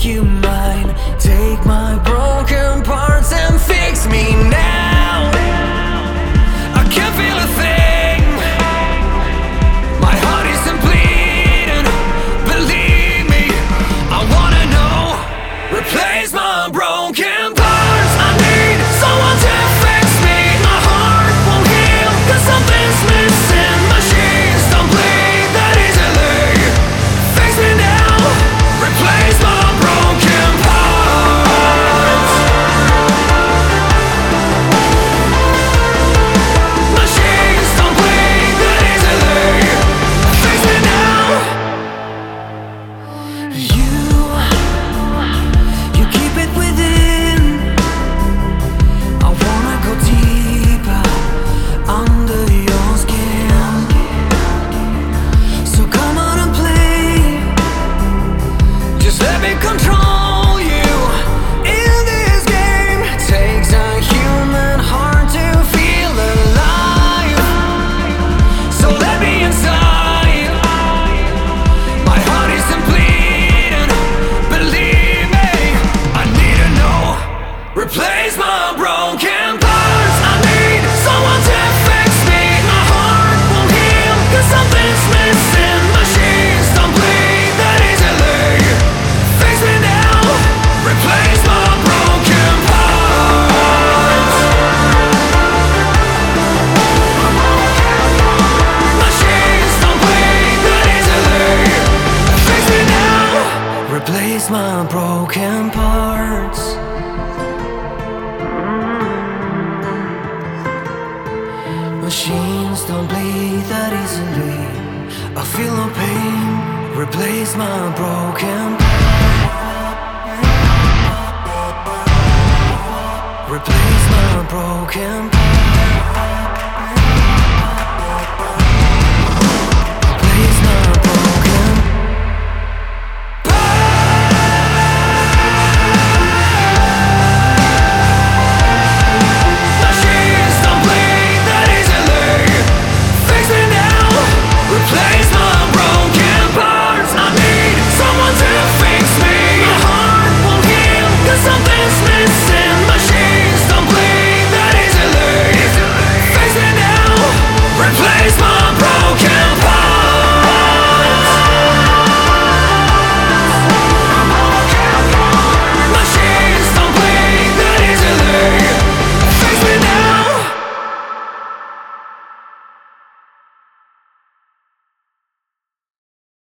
you mine. Take my broken parts and fix me now. I can't feel a thing. My heart isn't bleeding. Believe me, I wanna know. Replace my broken parts. I need someone to fix me. My heart won't heal 'cause something's missing. Machines don't bleed that easily. Fix me now. Replace my broken parts. Machines don't bleed that easily. Fix me now. You keep it within. I wanna go deeper under your skin. So come on and play. Just let me control you in this game. Takes a human heart to feel alive. So let me inside. My heart isn't bleeding. Believe me, I need to know. Replace my broken parts. I need someone to fix me. My heart won't heal 'cause something's missing. Machines don't bleed that easily. Fix me now. Replace my broken parts. Machines don't bleed that easily. Fix me now. Replace my broken parts. Machines don't bleed that easily. I feel no pain. Replace my broken parts. Replace my broken parts.